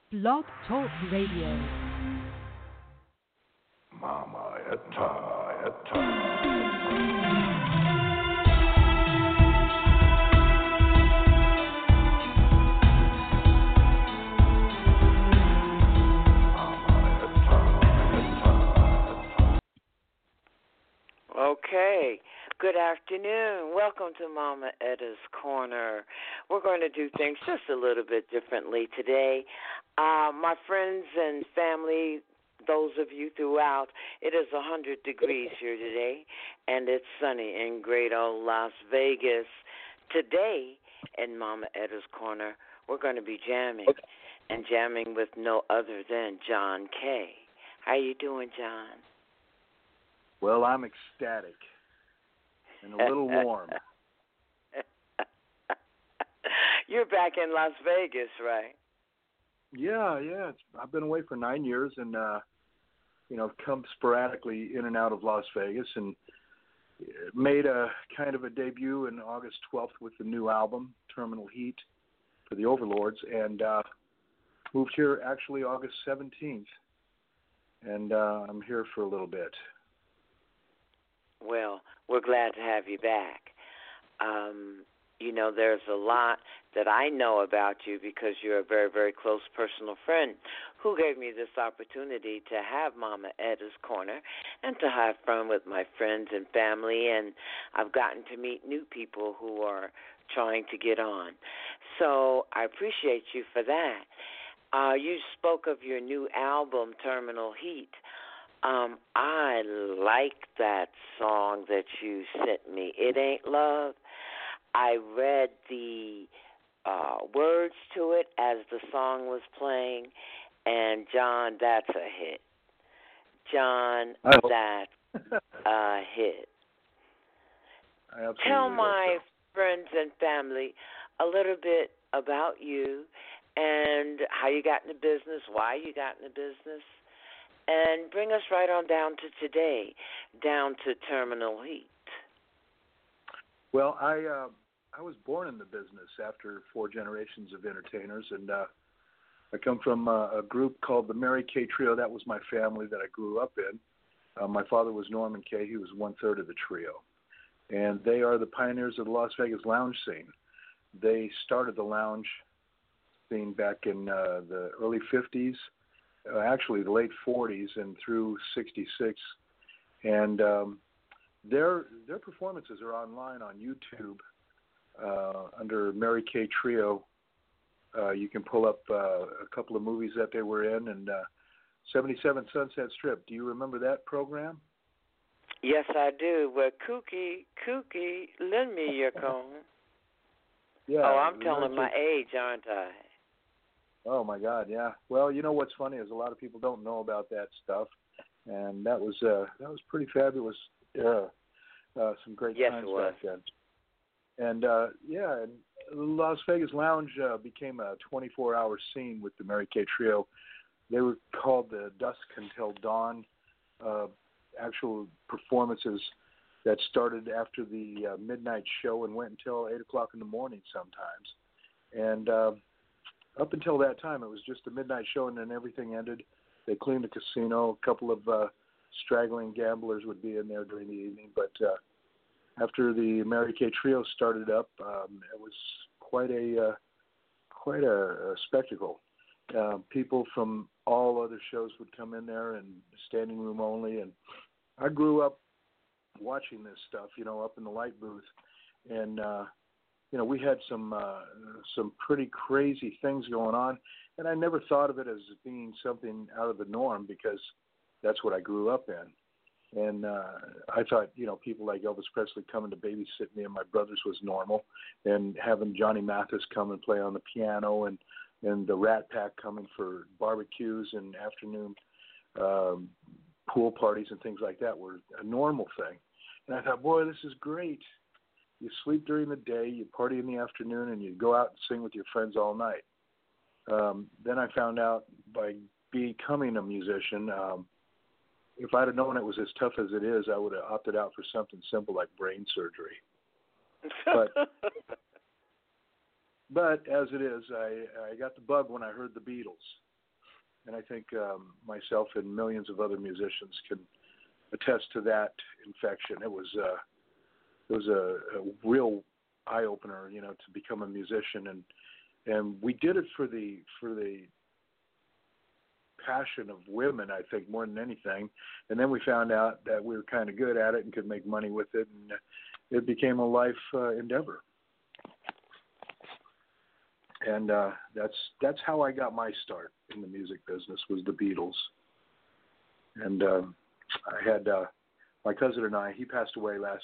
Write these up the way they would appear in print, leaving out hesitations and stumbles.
Blog Talk Radio. Mama Etta. Okay. Good afternoon. Welcome to Mama Etta's Corner. We're going to do things just a little bit differently today. My friends and family, those of you throughout, it is 100 degrees here today, and it's sunny in great old Las Vegas. Today, in Mama Etta's Corner, we're going to be jamming, and jamming with no other than John Kay. How you doing, John? Well, I'm ecstatic and a little warm. You're back in Las Vegas, right? Yeah. I've been away for 9 years and, come sporadically in and out of Las Vegas and made a kind of a debut in August 12th with the new album, Terminal Heat, for the Overlords, and moved here actually August 17th, and I'm here for a little bit. Well, we're glad to have you back. There's a lot that I know about you because you're a very, very close personal friend who gave me this opportunity to have Mama Etta's Corner and to have fun with my friends and family, and I've gotten to meet new people who are trying to get on. So I appreciate you for that. You spoke of your new album, Terminal Heat. I like that song that you sent me. It Ain't Love. I read the words to it as the song was playing, and John, that's a hit. John, that's a hit. Tell my friends and family a little bit about you and how you got in the business, why you got in the business, and bring us right on down to today, down to Terminal Heat. Well, I was born in the business after 4 generations of entertainers, and I come from a group called the Mary Kay Trio. That was my family that I grew up in. My father was Norman Kay. He was 1/3 of the trio, and they are the pioneers of the Las Vegas lounge scene. They started the lounge scene back in the early 50s, actually the late 40s and through 66, and their performances are online on YouTube under Mary Kay Trio. You can pull up a couple of movies that they were in, and 77 Sunset Strip. Do you remember that program? Yes, I do. Well, Kooky, lend me your comb. Yeah. Oh, I'm telling my age, aren't I? Oh my God, yeah. Well, you know what's funny is a lot of people don't know about that stuff, and that was pretty fabulous era. Some great times back then. And and Las Vegas Lounge became a 24-hour scene with the Mary Kay Trio. They were called the Dusk Until Dawn actual performances that started after the midnight show and went until 8 o'clock in the morning sometimes. And up until that time, it was just a midnight show, and then everything ended. They cleaned the casino. A couple of straggling gamblers would be in there during the evening. But after the Mary Kay Trio started up, it was quite a spectacle. People from all other shows would come in there, and standing room only. And I grew up watching this stuff, up in the light booth, and we had some pretty crazy things going on, and I never thought of it as being something out of the norm because that's what I grew up in. And I thought, people like Elvis Presley coming to babysit me and my brothers was normal, and having Johnny Mathis come and play on the piano, and the Rat Pack coming for barbecues and afternoon pool parties and things like that were a normal thing. And I thought, boy, this is great. You sleep during the day, you party in the afternoon, and you go out and sing with your friends all night. Then I found out by becoming a musician, if I'd have known it was as tough as it is, I would have opted out for something simple like brain surgery. But as it is, I got the bug when I heard the Beatles. And I think myself and millions of other musicians can attest to that infection. It was a real eye opener, to become a musician, and we did it for the passion of women, I think, more than anything. And then we found out that we were kind of good at it and could make money with it, and it became a life endeavor. And that's how I got my start in the music business, was the Beatles. And I had my cousin and I. He passed away last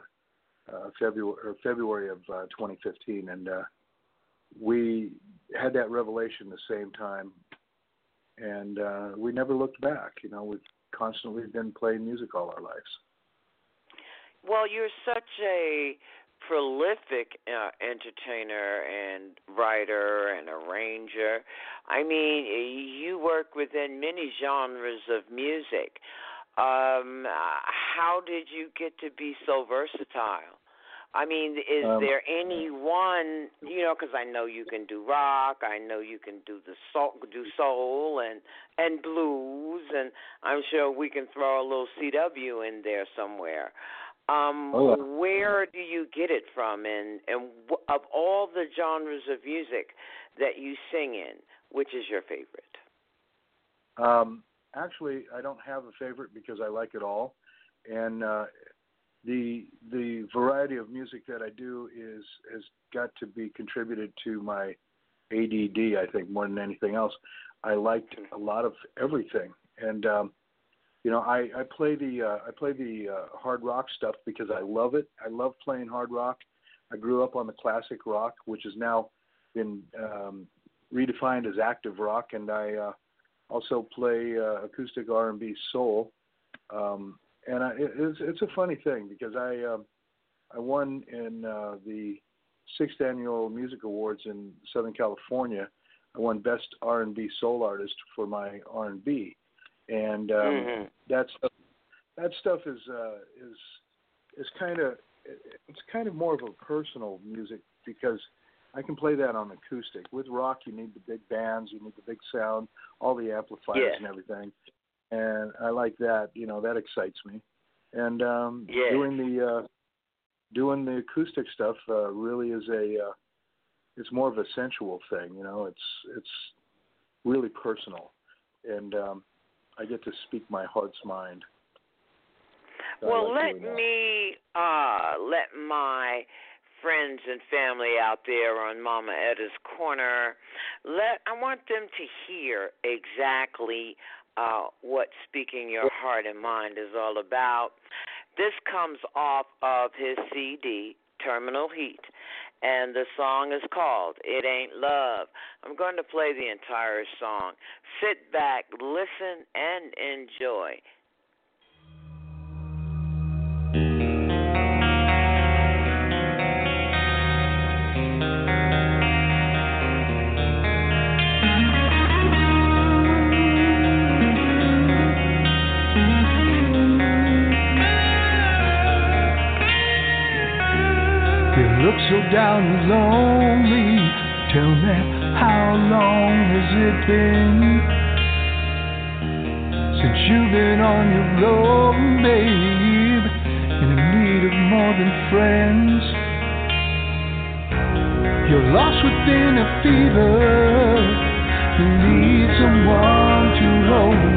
February of 2015, and we had that revelation the same time. And we never looked back. We've constantly been playing music all our lives. Well, you're such a prolific entertainer and writer and arranger. I mean, you work within many genres of music. How did you get to be so versatile? I mean, is there any one, because I know you can do rock, I know you can do soul and blues, and I'm sure we can throw a little CW in there somewhere. Where do you get it from? And of all the genres of music that you sing in, which is your favorite? Actually, I don't have a favorite because I like it all. And the variety of music that I do has got to be contributed to my ADD, I think, more than anything else. I liked a lot of everything. And I play the hard rock stuff because I love it. I love playing hard rock. I grew up on the classic rock, which has now been redefined as active rock, and I also play acoustic R&B soul. And it's a funny thing because I won in the 6th Annual Music Awards in Southern California. I won Best R&B Soul Artist for my R&B. And that stuff is kind of more of a personal music because I can play that on acoustic. With rock, you need the big bands, you need the big sound, all the amplifiers and everything. And I like that. That excites me. And doing the acoustic stuff really is it's more of a sensual thing. It's really personal, and I get to speak my heart's mind. So well, let my friends and family out there on Mama Etta's Corner, I want them to hear exactly what Speaking Your Heart and Mind is all about. This comes off of his CD, Terminal Heat, and the song is called It Ain't Love. I'm going to play the entire song. Sit back, listen, and enjoy. Look so down and lonely. Tell me, how long has it been since you've been on your own, babe, in need of more than friends? You're lost within a fever. You need someone to hold.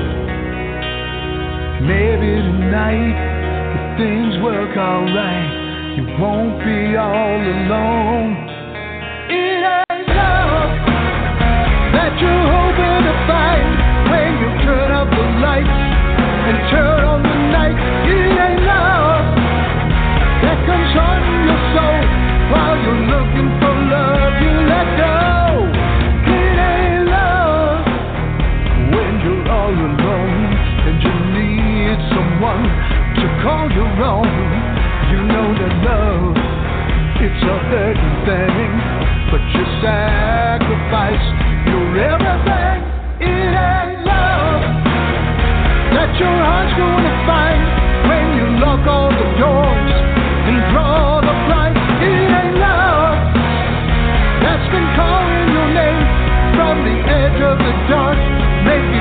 Maybe tonight, if things work alright, you won't be all alone. It ain't love that you're hoping to find when you turn up the lights and turn on the night. It ain't love that comes haunting your soul while you're looking for love. You let go. It ain't love when you're all alone and you need someone to call your own. You know that love, it's a hurting thing, but you sacrifice your everything. It ain't love that your heart's gonna find when you lock all the doors and draw the blinds. It ain't love that's been calling your name from the edge of the dark, making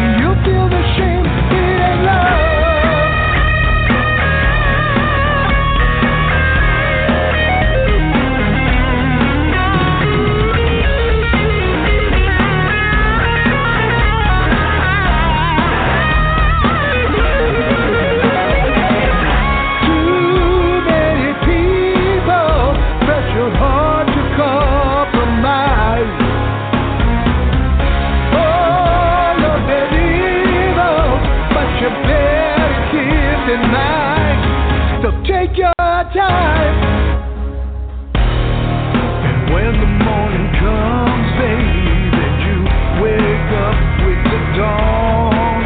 tonight. So take your time. And when the morning comes, baby, then you wake up with the dawn.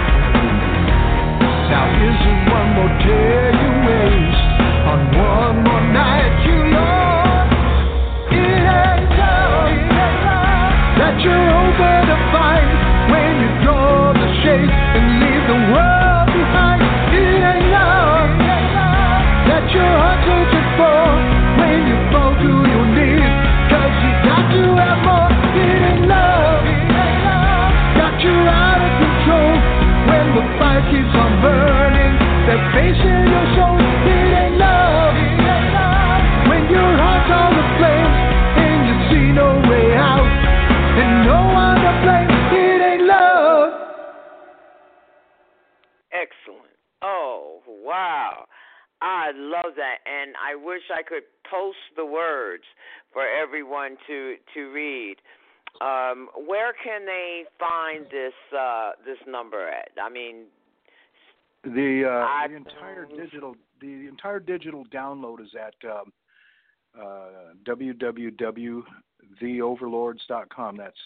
Now isn't one more day you waste on one more night you lost? It ain't love that you're hoping to find when you draw the shade and leave the world behind. It ain't love that you're hunting for when you fall to your knees, 'cause you got to have more. It ain't love got you out of control when the fire keeps on burning, that facing your soul. It ain't love when your heart's on the flames and you see no way out and no one to blame. It ain't love. Excellent. Oh, wow. I love that, and I wish I could post the words for everyone to read. Where can they find this number at? I mean, the entire digital download is at www.theoverlords.com. That's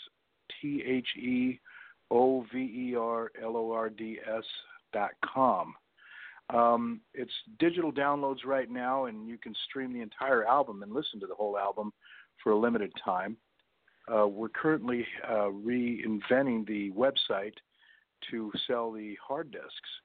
THEOVERLORDS.com. It's digital downloads right now, and you can stream the entire album and listen to the whole album for a limited time. We're currently reinventing the website to sell the hard disks,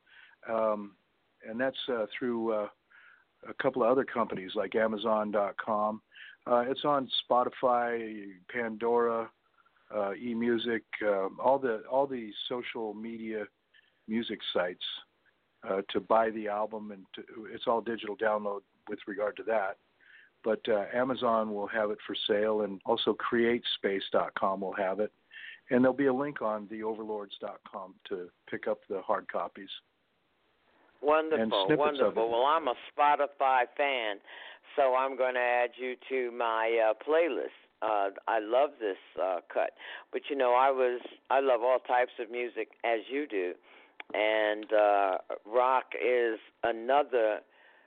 and that's through a couple of other companies like Amazon.com. It's on Spotify, Pandora, eMusic, all the social media music sites to buy the album, and it's all digital download with regard to that. But Amazon will have it for sale, and also CreateSpace.com will have it. And there'll be a link on theoverlords.com to pick up the hard copies. Wonderful, wonderful. Well, I'm a Spotify fan, so I'm going to add you to my playlist. I love this cut. But, you know, I love all types of music, as you do. And rock is another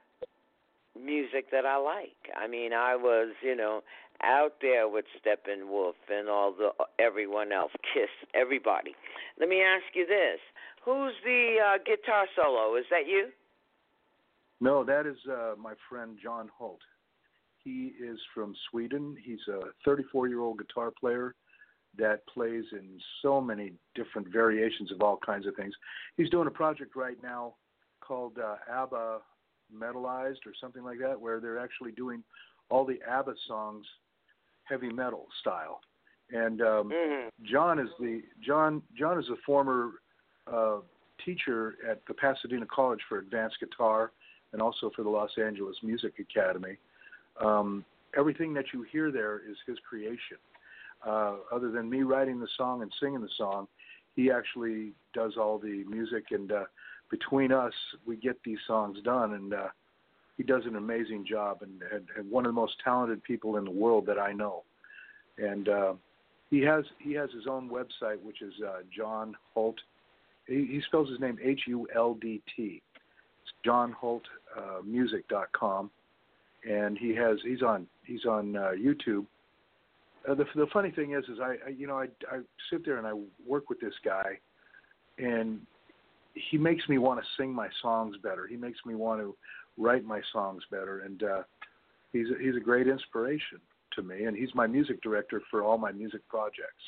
music that I like. I mean, I was, you know, out there with Steppenwolf and everyone else, Kiss, everybody. Let me ask you this. Who's the guitar solo? Is that you? No, that is my friend John Holt. He is from Sweden. He's a 34-year-old guitar player that plays in so many different variations of all kinds of things. He's doing a project right now called ABBA Metalized or something like that, where they're actually doing all the ABBA songs heavy metal style. And John is a former teacher at the Pasadena College for Advanced Guitar and also for the Los Angeles Music Academy. Everything that you hear there is his creation. Other than me writing the song and singing the song, he actually does all the music, and between us, we get these songs done, and he does an amazing job, and one of the most talented people in the world that I know. And he has his own website, which is John Holt. He spells his name Huldt. It's johnholtmusic.com, and he's on YouTube. The funny thing is I sit there and I work with this guy, and he makes me want to sing my songs better. He makes me want to write my songs better, and he's a great inspiration to me, and he's my music director for all my music projects.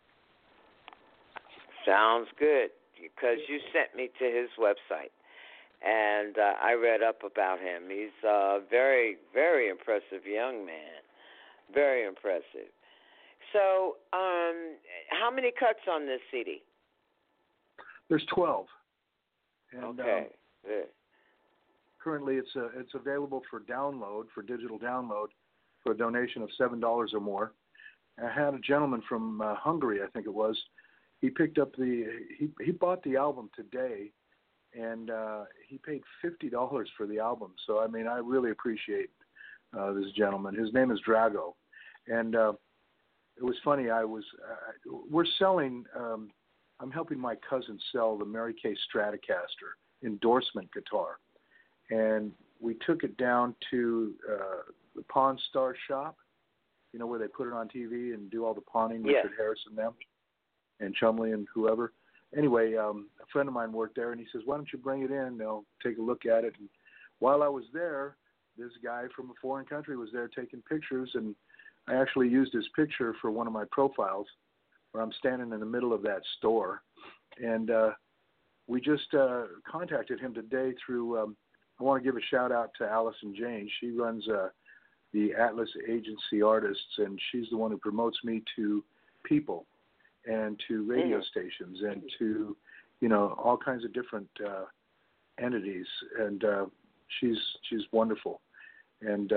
Sounds good, because you sent me to his website, and I read up about him. He's a very, very impressive young man, very impressive. So, how many cuts on this CD? There's 12. And, okay. Good. Currently, it's available for download, for digital download, for a donation of $7 or more. I had a gentleman from Hungary, I think it was. He picked up he bought the album today, and he paid $50 for the album. So, I mean, I really appreciate this gentleman. His name is Drago, and it was funny. we're selling. I'm helping my cousin sell the Mary Kay Stratocaster, endorsement guitar. And we took it down to the Pawn Star shop, you know, where they put it on TV and do all the pawning, Yeah. Richard Harris and them, and Chumley and whoever. Anyway, a friend of mine worked there, and he says, why don't you bring it in? They'll take a look at it. And while I was there, this guy from a foreign country was there taking pictures, and I actually used his picture for one of my profiles where I'm standing in the middle of that store. And we just contacted him today through, I want to give a shout out to Allison Jane. She runs the Atlas Agency Artists, and she's the one who promotes me to people and to radio stations and to, you know, all kinds of different entities. And she's wonderful. And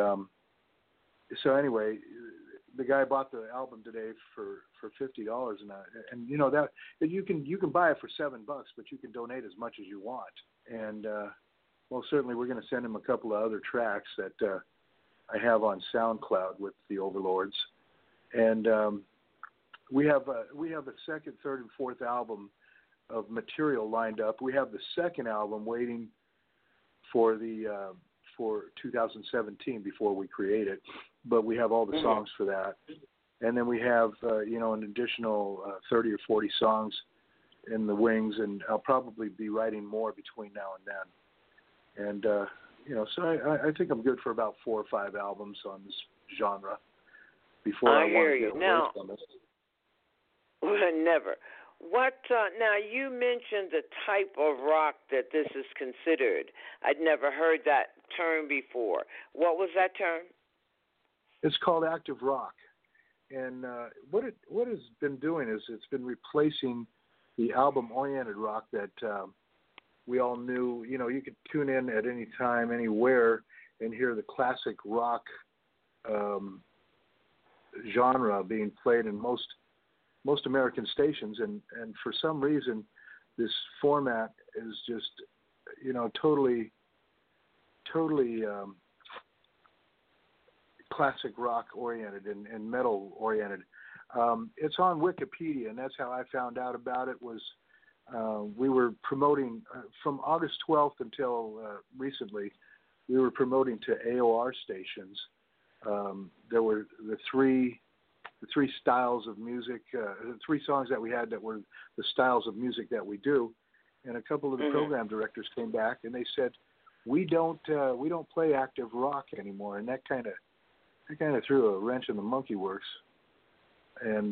so anyway, the guy bought the album today for $50, and you know that you can buy it for $7, but you can donate as much as you want. And well, certainly we're going to send him a couple of other tracks that I have on SoundCloud with the Overlords, and we have a second, third, and fourth album of material lined up. We have the second album waiting for the for 2017 before we create it, but we have all the songs for that. And then we have, you know, an additional 30 or 40 songs in the wings, and I'll probably be writing more between now and then. And, you know, so I think I'm good for about 4 or 5 albums on this genre before I want to get away from it. Never. What now? You mentioned the type of rock that this is considered. I'd never heard that term before. What was that term? It's called active rock, and what it's been doing is it's been replacing the album-oriented rock that we all knew. You know, you could tune in at any time, anywhere, and hear the classic rock genre being played in most American stations, and for some reason this format is just, you know, totally classic rock oriented and metal oriented. It's on Wikipedia, and that's how I found out about it. Was we were promoting from August 12th until recently, we were promoting to AOR stations. There were the three styles of music, the 3 songs that we had that were the styles of music that we do, and a couple of the program directors came back and they said, we don't play active rock anymore, and that kind of threw a wrench in the monkey works, and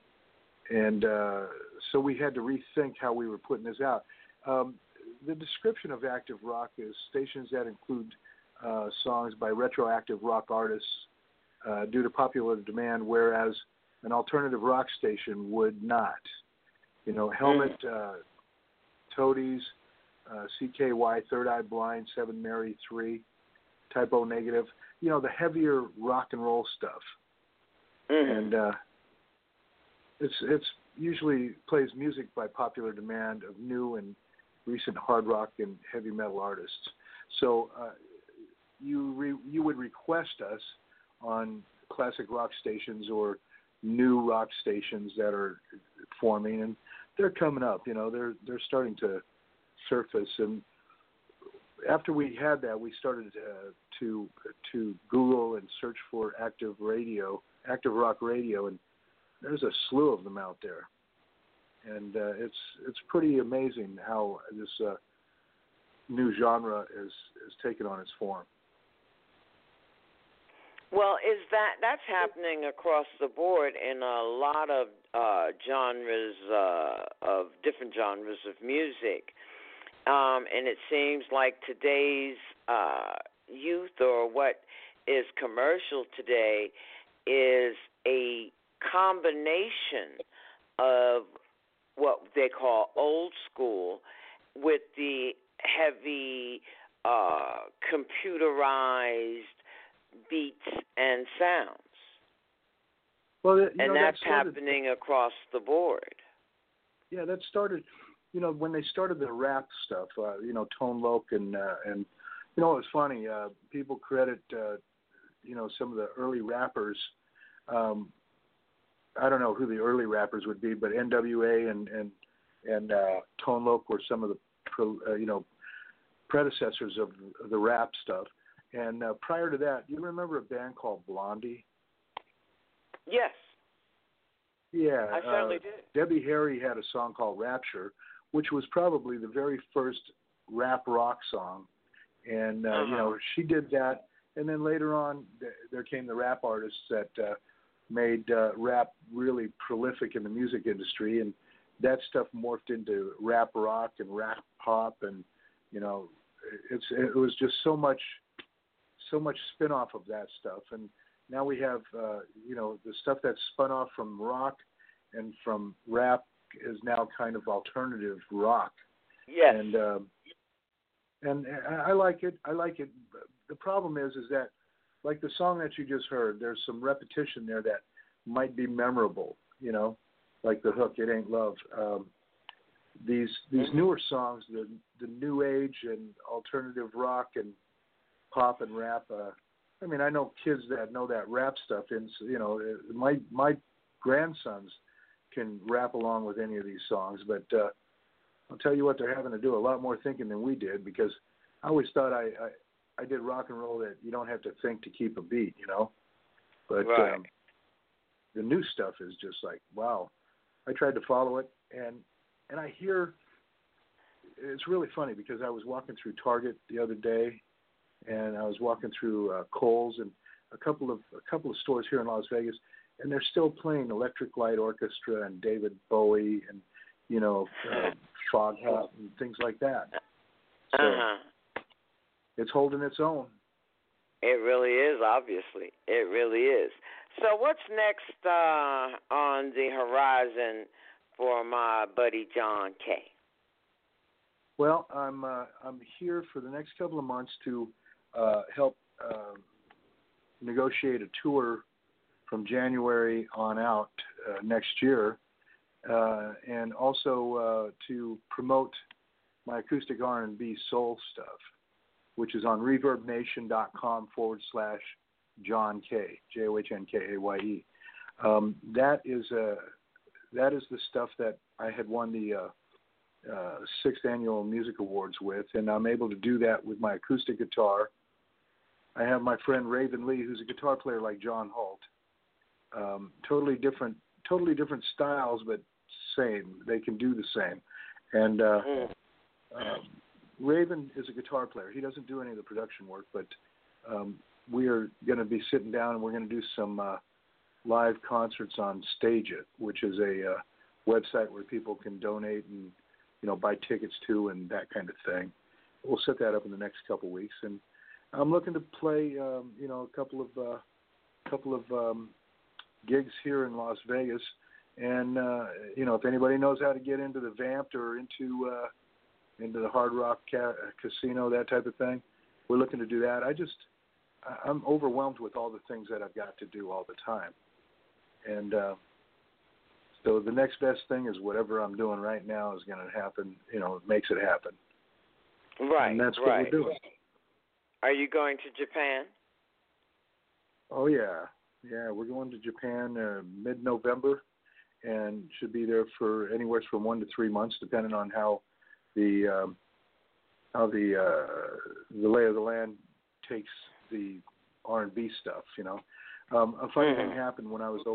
so we had to rethink how we were putting this out. The description of active rock is stations that include songs by retroactive rock artists due to popular demand, whereas an alternative rock station would not. You know, Helmet, Toadies, CKY, Third Eye Blind, Seven Mary 3, Typo Negative, you know, the heavier rock and roll stuff. And it's usually plays music by popular demand of new and recent hard rock and heavy metal artists. So you would request us on classic rock stations or new rock stations that are forming, and they're coming up. You know, they're starting to surface. And after we had that, we started to Google and search for active rock radio, and there's a slew of them out there. And it's pretty amazing how this new genre is taken on its form. Well, that's happening across the board in a lot of genres of different genres of music, and it seems like today's youth, or what is commercial today, is a combination of what they call old school with the heavy computerized beats and sounds. Well, and that's happening across the board. Yeah, that started, you know, when they started the rap stuff, you know, Tone Loc and you know, it was funny. People credit, you know, some of the early rappers. I don't know who the early rappers would be, but NWA and Tone Loc were some of the, you know, predecessors of the rap stuff. And prior to that, do you remember a band called Blondie? Yes. Yeah. I certainly did. Debbie Harry had a song called Rapture, which was probably the very first rap rock song. And, she did that. And then later on, there came the rap artists that made rap really prolific in the music industry. And that stuff morphed into rap rock and rap pop. And, it was just so much spin-off of that stuff. And now we have, the stuff that's spun off from rock and from rap is now kind of alternative rock. Yes. And I like it. The problem is that, like the song that you just heard, there's some repetition there that might be memorable, like the hook, "It Ain't Love." These newer songs, the new age and alternative rock and pop and rap. I know kids that know that rap stuff, and my grandsons can rap along with any of these songs. But I'll tell you what, they're having to do a lot more thinking than we did, because I always thought I did rock and roll that you don't have to think to keep a beat, But right. The new stuff is just like, wow. I tried to follow it, and I hear, it's really funny because I was walking through Target the other day, and I was walking through Kohl's and a couple of stores here in Las Vegas, and they're still playing Electric Light Orchestra and David Bowie and Foghat and things like that. So it's holding its own. It really is, obviously. It really is. So what's next on the horizon for my buddy John Kay? Well, I'm here for the next couple of months to help negotiate a tour from January on out next year, and also to promote my acoustic R&B soul stuff, which is on ReverbNation.com/John Kay, JohnKaye. That is the stuff that I had won the 6th Annual Music Awards with, and I'm able to do that with my acoustic guitar. I have my friend Raven Lee, who's a guitar player like John Holt. Totally different styles, but same. They can do the same. And Raven is a guitar player. He doesn't do any of the production work, but we are going to be sitting down and we're going to do some live concerts on Stage It, which is a website where people can donate and buy tickets to and that kind of thing. We'll set that up in the next couple of weeks, and I'm looking to play a couple of gigs here in Las Vegas, and if anybody knows how to get into the Vamped or into the Hard Rock Casino, that type of thing, we're looking to do that. I'm overwhelmed with all the things that I've got to do all the time, and so the next best thing is whatever I'm doing right now is going to happen. Makes it happen. Right. And that's what we're doing. Are you going to Japan? Oh yeah, we're going to Japan mid-November, and should be there for anywhere from 1 to 3 months, depending on how the lay of the land takes the R&B stuff. A funny thing happened when I was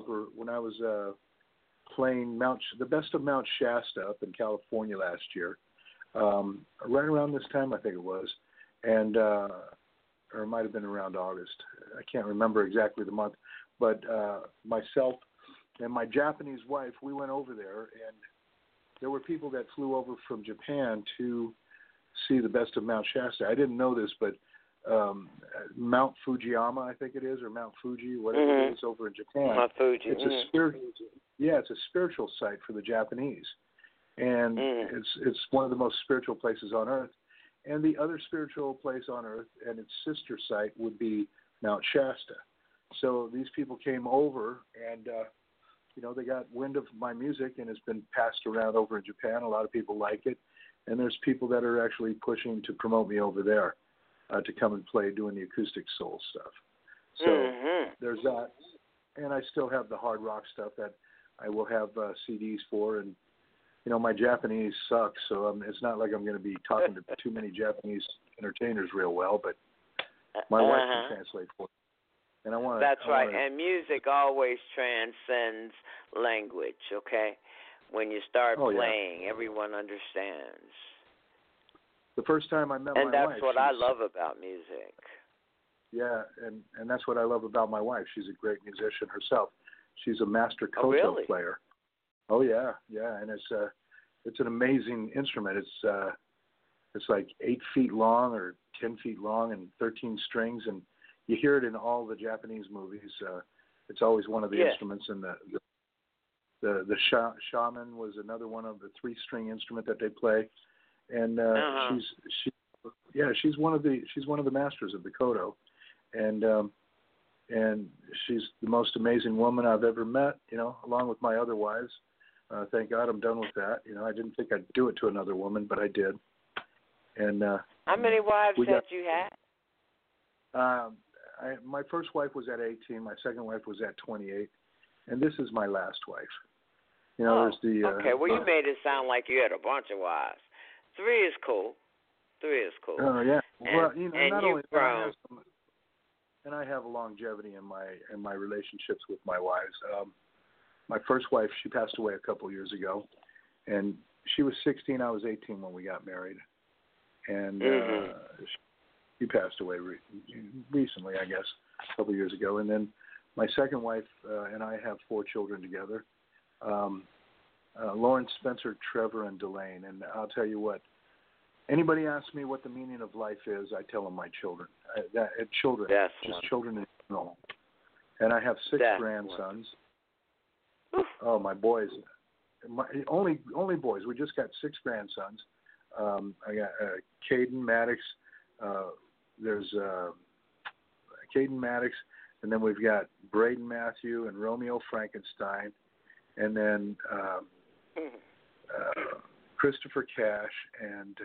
playing the Best of Mount Shasta up in California last year, right around this time I think it was, and or it might have been around August. I can't remember exactly the month, but myself and my Japanese wife, we went over there, and there were people that flew over from Japan to see the Best of Mount Shasta. I didn't know this, but Mount Fujiyama, I think it is, or Mount Fuji, whatever it is, over in Japan. Mount Fuji. It's a it's a spiritual site for the Japanese, and it's one of the most spiritual places on earth. And the other spiritual place on earth and its sister site would be Mount Shasta. So these people came over, and they got wind of my music, and it's been passed around over in Japan. A lot of people like it, and there's people that are actually pushing to promote me over there to come and play doing the acoustic soul stuff. So there's that, and I still have the hard rock stuff that I will have CDs for, and my Japanese sucks, so it's not like I'm going to be talking to too many Japanese entertainers real well, but my wife can translate for me. And I want That's right. And music always transcends language, okay? When you start playing, everyone understands. The first time I met my wife. And that's what I love about music. Yeah, and that's what I love about my wife. She's a great musician herself. She's a master koto player. Oh yeah, and it's an amazing instrument. It's like 8 feet long or 10 feet long and 13 strings, and you hear it in all the Japanese movies. It's always one of the instruments, and the shaman was another one of the 3-string instrument that they play, and she's one of the masters of the koto, and she's the most amazing woman I've ever met. Along with my other wives. Thank God I'm done with that. I didn't think I'd do it to another woman, but I did. And how many wives had you had? My first wife was at 18. My second wife was at 28, and this is my last wife. There's the. Okay, well, you made it sound like you had a bunch of wives. 3 is cool. 3 is cool. Oh yeah. Well, and not you've only grown. and I have a longevity in my relationships with my wives. My first wife, she passed away a couple years ago, and she was 16. I was 18 when we got married, and she passed away recently, I guess, a couple years ago. And then my second wife and I have 4 children together, Lawrence, Spencer, Trevor, and Delane. And I'll tell you what, anybody asks me what the meaning of life is, I tell them my children. Children, just children in general. And I have 6 grandsons. Oh, my boys. Only boys. We just got 6 grandsons. I got Caden Maddox. There's Caden Maddox. And then we've got Braden Matthew and Romeo Frankenstein. And then Christopher Cash. And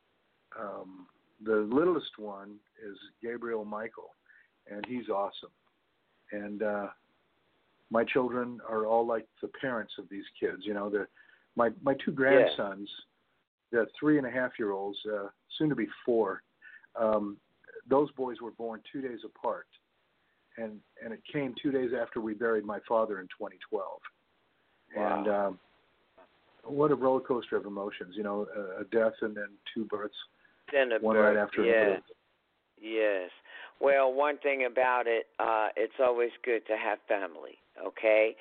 the littlest one is Gabriel Michael. And he's awesome. And my children are all like the parents of these kids. My 2 grandsons, the 3.5-year-olds, soon to be 4. Those boys were born 2 days apart, and it came 2 days after we buried my father in 2012. Wow. And what a roller coaster of emotions. A death and then 2 births, then one right after another. Yes. Well, one thing about it, it's always good to have family. Okay,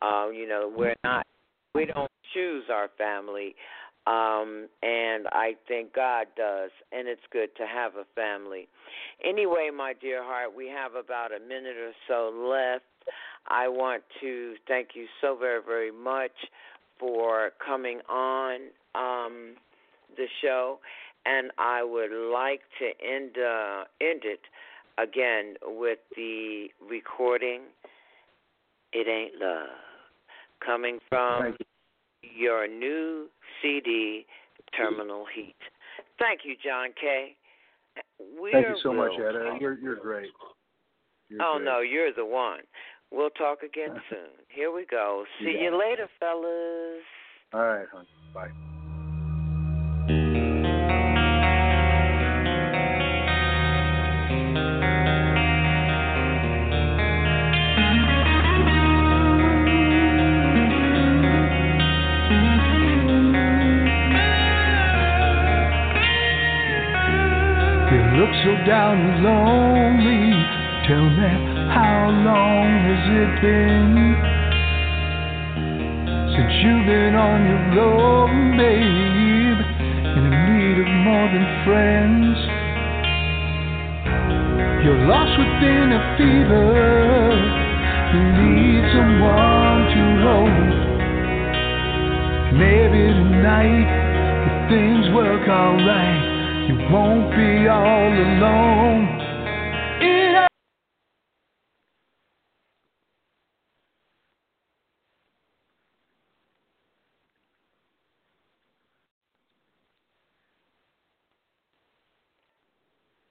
we don't choose our family, and I think God does, and it's good to have a family. Anyway, my dear heart, we have about a minute or so left. I want to thank you so very, very much for coming on the show, and I would like to end it again with the recording, It Ain't Love, coming from your new CD, Terminal Heat. Thank you, John Kay. Thank you so much, Etta. You're great. Great. No, you're the one. We'll talk again soon. Here we go. See you later, fellas. All right, hon. Bye. Look so down and lonely. Tell me, how long has it been since you've been on your own, babe, and in need of more than friends? You're lost within a fever. You need someone to hold. Maybe tonight, if things work alright, you won't be all alone.